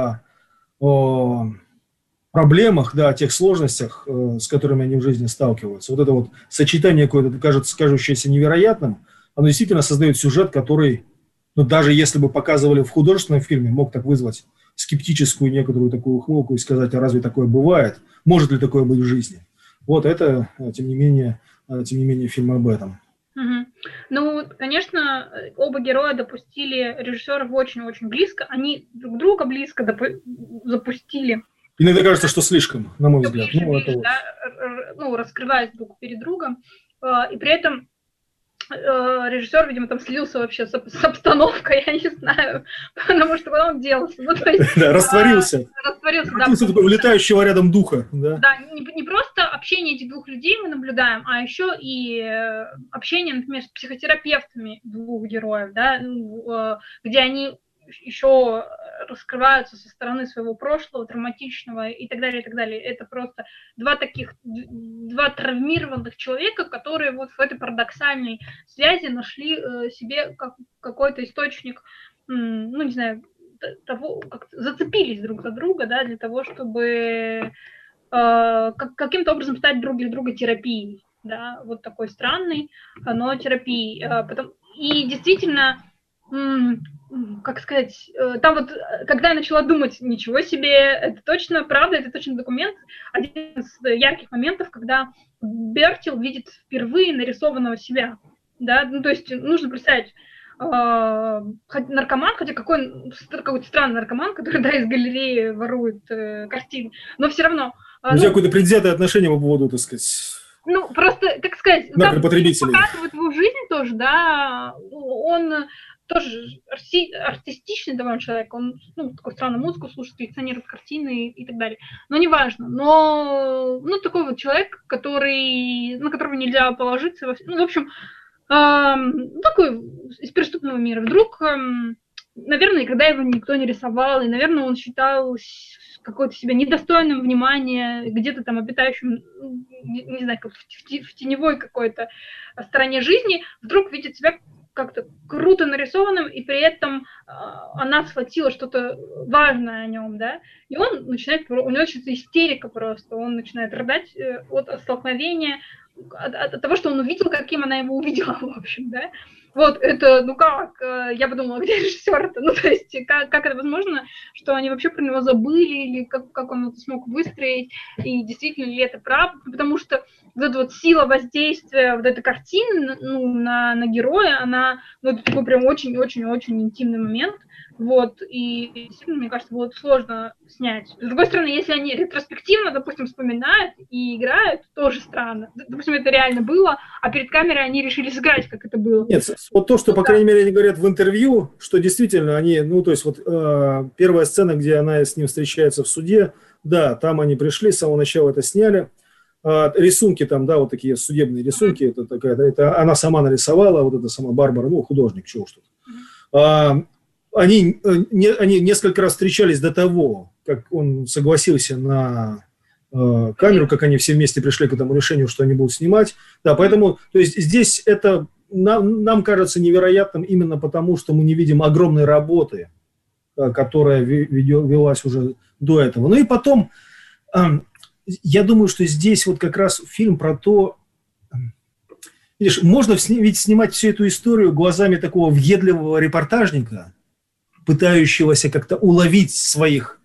проблемах, да, о тех сложностях, с которыми они в жизни сталкиваются. Вот это вот сочетание какое-то, кажущееся невероятным, оно действительно создает сюжет, который, ну, даже если бы показывали в художественном фильме, мог так вызвать скептическую некоторую такую ухмылку и сказать, а разве такое бывает? Может ли такое быть в жизни? Вот это, тем не менее, фильм об этом. Угу. Ну, конечно, оба героя допустили режиссеров очень-очень близко. Они друг друга близко запустили. Иногда кажется, что слишком, на мой взгляд. Раскрываясь друг перед другом. И при этом режиссер, видимо, там слился вообще с обстановкой, я не знаю, потому что он делался. Ну, то есть, да, растворился. Растворился, да. Улетающего рядом духа. Да, да, не просто общение этих двух людей мы наблюдаем, а еще и общение, например, с психотерапевтами двух героев, да, где они еще раскрываются со стороны своего прошлого, травматичного и так далее, и так далее. Это просто два травмированных человека, которые вот в этой парадоксальной связи нашли себе какой-то источник, ну, не знаю, того, как зацепились друг за друга, да, для того, чтобы каким-то образом стать друг для друга терапией, да, вот такой странной, но терапией. И действительно, как сказать, там вот, когда я начала думать, ничего себе, это точно правда, это точно документ, один из ярких моментов, когда Бертил видит впервые нарисованного себя, да, ну, то есть нужно представить, наркоман, хотя какой-то странный наркоман, который, да, из галереи ворует картины, но все равно... У тебя какое-то предвзятое отношение по поводу, так сказать... Ну, просто, как сказать, наркопотребителей. Показывает его жизнь тоже, да, он... тоже артистичный довольно человек, он, ну, такой странную музыку слушает, коллекционирует картины и так далее. Но неважно. Но, ну, такой вот человек, на которого нельзя положиться. Ну, в общем, такой из преступного мира. Вдруг наверное, никогда его никто не рисовал, и, наверное, он считал какой-то себя недостойным внимания, где-то там обитающим, не знаю, как в теневой какой-то стороне жизни, вдруг видит себя как-то круто нарисованным, и при этом она схватила что-то важное о нем, да, и он начинает, у него начинается истерика просто, он начинает рыдать от столкновения, от того, что он увидел, каким она его увидела, в общем, да. Вот, это, ну как, я подумала, где режиссер-то? Ну, то есть, как это возможно, что они вообще про него забыли, или как он это смог выстроить, и действительно ли это правда? Потому что вот эта вот сила воздействия вот этой картины, ну, на героя, она, ну, это такой прям очень-очень-очень интимный момент, вот, и действительно, мне кажется, будет сложно снять. С другой стороны, если они ретроспективно, допустим, вспоминают и играют, тоже странно. Допустим, это реально было, а перед камерой они решили сыграть, как это было. Нет, вот то, что, по крайней мере, они говорят в интервью, что действительно они, ну, то есть вот первая сцена, где она с ним встречается в суде, да, там они пришли, с самого начала это сняли. Рисунки там, да, вот такие судебные рисунки, это такая, да, это она сама нарисовала, вот эта сама Барбара, ну, художник, чего уж тут. Они несколько раз встречались до того, как он согласился на камеру, как они все вместе пришли к этому решению, что они будут снимать. Да, поэтому, то есть здесь это нам кажется невероятным именно потому, что мы не видим огромной работы, которая велась уже до этого. Ну и потом, я думаю, что здесь вот как раз фильм про то, видишь, можно ведь снимать всю эту историю глазами такого въедливого репортажника, пытающегося как-то уловить своих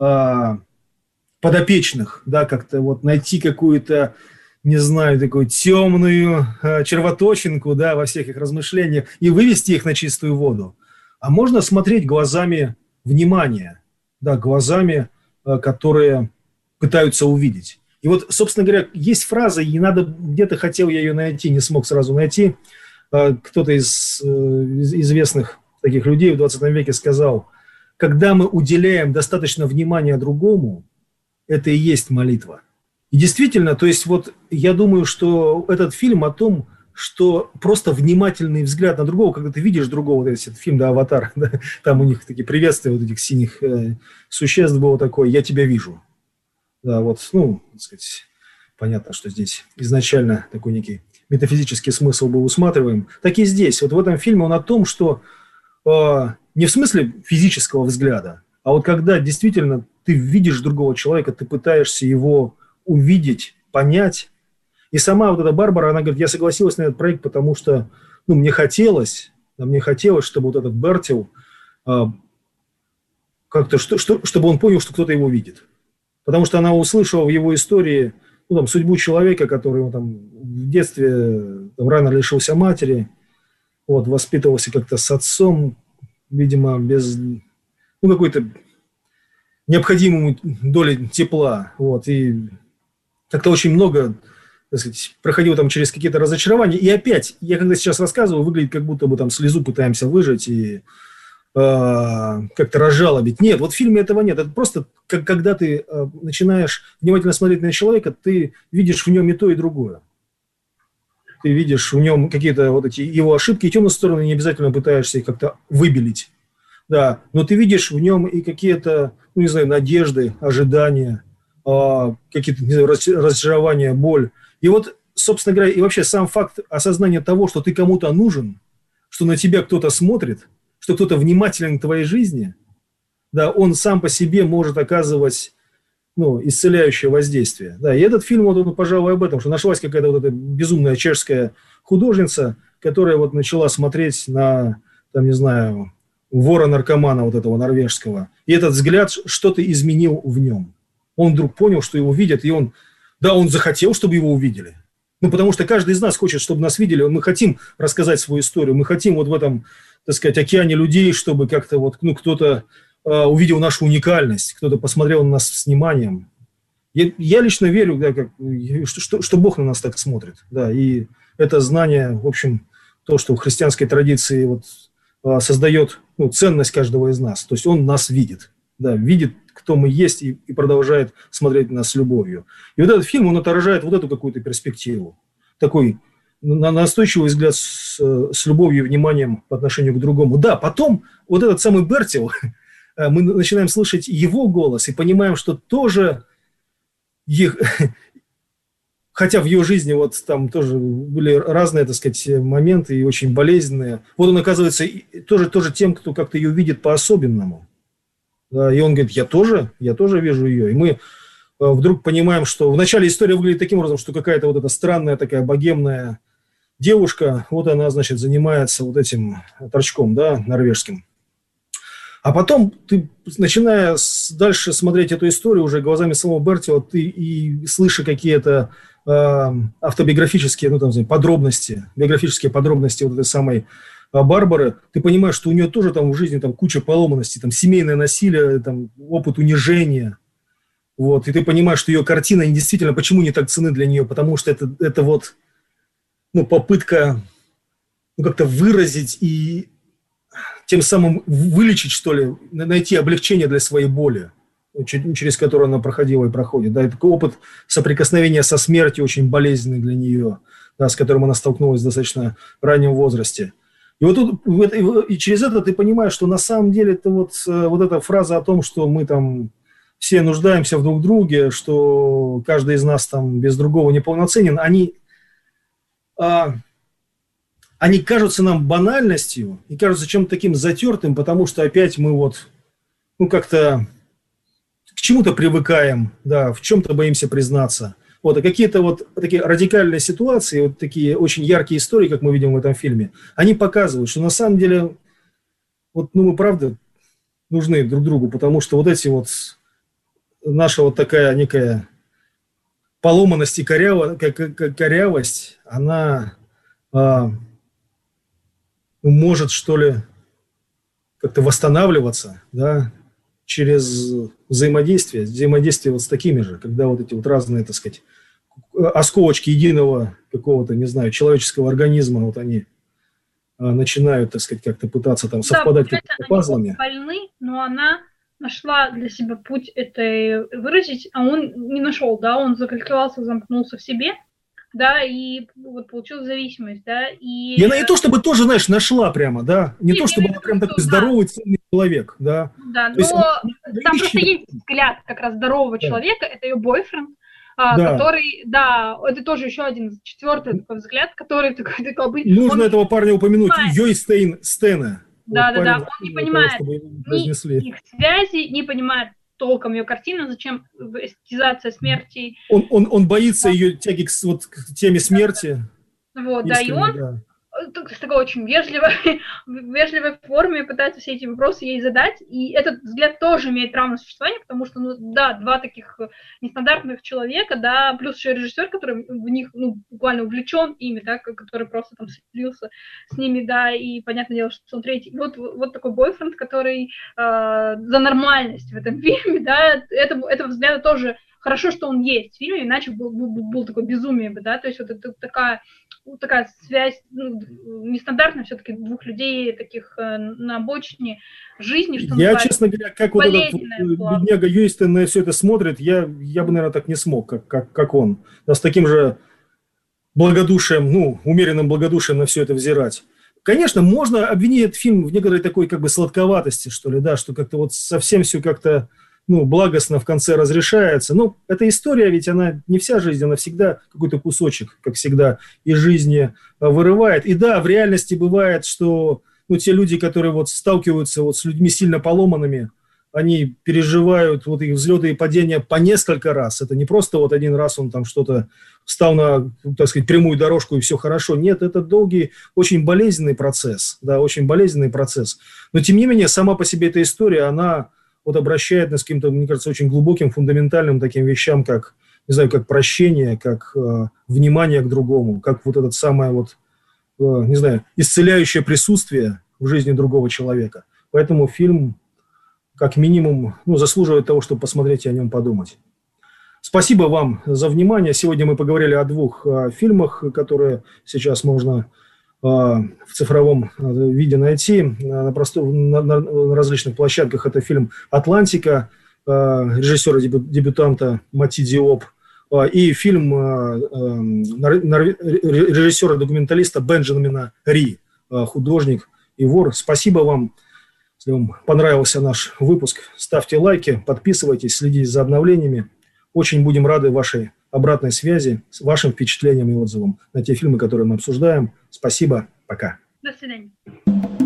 подопечных, да, как-то вот найти какую-то, не знаю, такую темную червоточинку, да, во всех их размышлениях и вывести их на чистую воду. А можно смотреть глазами внимания, да, глазами, которые пытаются увидеть. И вот, собственно говоря, есть фраза, и надо, где-то хотел я ее найти, не смог сразу найти. Кто-то из известных таких людей в 20 веке сказал: когда мы уделяем достаточно внимания другому, это и есть молитва. И действительно, то есть вот я думаю, что этот фильм о том, что просто внимательный взгляд на другого, когда ты видишь другого, вот этот фильм, да, «Аватар», да, там у них такие приветствия вот этих синих существ было такое: «Я тебя вижу». Да, вот, ну, так сказать, понятно, что здесь изначально такой некий метафизический смысл был усматриваем. Так и здесь, вот в этом фильме он о том, что не в смысле физического взгляда, а вот когда действительно ты видишь другого человека, ты пытаешься его увидеть, понять. И сама вот эта Барбара, она говорит: я согласилась на этот проект, потому что, ну, мне хотелось, чтобы вот этот Бертил как-то, чтобы он понял, что кто-то его видит. Потому что она услышала в его истории, ну, там, судьбу человека, который там, в детстве там, рано лишился матери, вот, воспитывался как-то с отцом, видимо, без, ну, какой-то необходимой доли тепла, вот, и как-то очень много, так сказать, проходил там через какие-то разочарования, и опять, я когда сейчас рассказываю, выглядит, как будто бы там слезу пытаемся выжать и как-то разжалобить. Нет, вот в фильме этого нет, это просто, когда ты начинаешь внимательно смотреть на человека, ты видишь в нем и то, и другое. Ты видишь в нем какие-то вот эти его ошибки и темные стороны, не обязательно пытаешься их как-то выбелить. Да, но ты видишь в нем и какие-то, ну, не знаю, надежды, ожидания, какие-то, не знаю, разочарования, боль. И вот, собственно говоря, и вообще сам факт осознания того, что ты кому-то нужен, что на тебя кто-то смотрит, что кто-то внимателен к твоей жизни, да, он сам по себе может оказывать, ну, исцеляющее воздействие. Да, и этот фильм, вот он, пожалуй, об этом, что нашлась какая-то вот эта безумная чешская художница, которая вот начала смотреть на, там, не знаю, вора-наркомана вот этого норвежского. И этот взгляд что-то изменил в нем. Он вдруг понял, что его видят, и он, да, он захотел, чтобы его увидели. Ну, потому что каждый из нас хочет, чтобы нас видели. Мы хотим рассказать свою историю, мы хотим вот в этом, так сказать, океане людей, чтобы как-то вот, ну, кто-то увидел нашу уникальность, кто-то посмотрел на нас с вниманием. Я лично верю, да, что Бог на нас так смотрит. Да, и это знание, в общем, то, что в христианской традиции вот, создает, ну, ценность каждого из нас. То есть Он нас видит. Да, видит, кто мы есть, и продолжает смотреть на нас с любовью. И вот этот фильм, он отражает вот эту какую-то перспективу. Такой настойчивый взгляд с любовью и вниманием по отношению к другому. Да, потом вот этот самый Бертил, мы начинаем слышать его голос и понимаем, что тоже, хотя в ее жизни вот там тоже были разные, так сказать, моменты и очень болезненные, вот он оказывается тоже тем, кто как-то ее видит по-особенному. Да, и он говорит, я тоже вижу ее. И мы вдруг понимаем, что вначале история выглядит таким образом, что какая-то вот эта странная такая богемная девушка, вот она, значит, занимается вот этим торчком, да, норвежским. А потом ты, начиная дальше смотреть эту историю уже глазами самого Бертила, ты и слыша какие-то автобиографические, ну, там, подробности, биографические подробности вот этой самой Барбары, ты понимаешь, что у нее тоже там в жизни там куча поломанностей, там семейное насилие, там опыт унижения. Вот, и ты понимаешь, что ее картина действительно, почему не так ценны для нее, потому что это вот, ну, попытка, ну, как-то выразить и тем самым вылечить, что ли, найти облегчение для своей боли, через которую она проходила и проходит. Да, это такой опыт соприкосновения со смертью очень болезненный для нее, да, с которым она столкнулась в достаточно раннем возрасте. И вот тут, и через это ты понимаешь, что на самом деле это вот эта фраза о том, что мы там все нуждаемся в друг друге, что каждый из нас там без другого неполноценен, они кажутся нам банальностью и кажутся чем-то таким затертым, потому что опять мы вот, ну, как-то к чему-то привыкаем, да, в чем-то боимся признаться. Вот, а какие-то вот такие радикальные ситуации, вот такие очень яркие истории, как мы видим в этом фильме, они показывают, что на самом деле, вот, ну, мы правда нужны друг другу, потому что вот эти вот, наша вот такая некая поломанность и корявость, она может, что ли, как-то восстанавливаться, да, через взаимодействие вот с такими же, когда вот эти вот разные, так сказать, осколочки единого какого-то, не знаю, человеческого организма, вот они начинают, так сказать, как-то пытаться там совпадать какими-то пазлами. Они больны, но она нашла для себя путь это выразить, а он не нашел, да, он закольцевался, замкнулся в себе, да, и вот получил зависимость, да, и она не то чтобы тоже, знаешь, нашла прямо, да, не то чтобы она прям такой здоровый, цельный человек, да. Да, но там просто есть взгляд как раз здорового человека, это ее бойфренд, который, да, это тоже еще один четвертый такой взгляд, который такой... Нужно этого парня упомянуть, Йойстена. Да, он не понимает ни их связи, не понимает толком ее картину, зачем эстетизация смерти. Он боится ее тяги к теме смерти. Вот, да, и он в такой очень вежливой форме пытается все эти вопросы ей задать, и этот взгляд тоже имеет право на существование, потому что, ну, да, два таких нестандартных человека, да, плюс еще режиссер, который в них, ну, буквально увлечен ими, да, который просто там слился с ними, да, и понятное дело, что он третий. Вот такой бойфренд, который за нормальность в этом фильме, да, этого взгляда тоже хорошо, что он есть в фильме, иначе был такое безумие бы, да, то есть вот это такая связь, ну, нестандартная все-таки двух людей таких на обочине жизни, что я, честно говоря, как вот этот бедняга Йойстен на все это смотрит, я бы, наверное, так не смог, как он. Да, с таким же благодушием, ну, умеренным благодушием на все это взирать. Конечно, можно обвинить этот фильм в некоторой такой как бы сладковатости, что ли, да, что как-то вот совсем все как-то, ну, благостно в конце разрешается. Но эта история, ведь она не вся жизнь, она всегда какой-то кусочек, как всегда, из жизни вырывает. И да, в реальности бывает, что, ну, те люди, которые вот сталкиваются вот с людьми сильно поломанными, они переживают вот их взлеты и падения по несколько раз. Это не просто вот один раз он там что-то встал на, так сказать, прямую дорожку и все хорошо. Нет, это долгий, очень болезненный процесс. Да, очень болезненный процесс. Но тем не менее, сама по себе эта история, она вот обращает нас к каким-то, мне кажется, очень глубоким, фундаментальным таким вещам, как, не знаю, как прощение, как внимание к другому, как вот это самое вот, не знаю, исцеляющее присутствие в жизни другого человека. Поэтому фильм, как минимум, ну, заслуживает того, чтобы посмотреть и о нем подумать. Спасибо вам за внимание. Сегодня мы поговорили о двух фильмах, которые сейчас можно в цифровом виде найти на различных площадках. Это фильм «Атлантика» режиссера-дебютанта Мати Диоп и фильм режиссера-документалиста Бенджамина Ри, художник и вор. Спасибо вам. Если вам понравился наш выпуск, ставьте лайки, подписывайтесь, следите за обновлениями. Очень будем рады вашей обратной связи, с вашим впечатлением и отзывом на те фильмы, которые мы обсуждаем. Спасибо, пока. До свидания.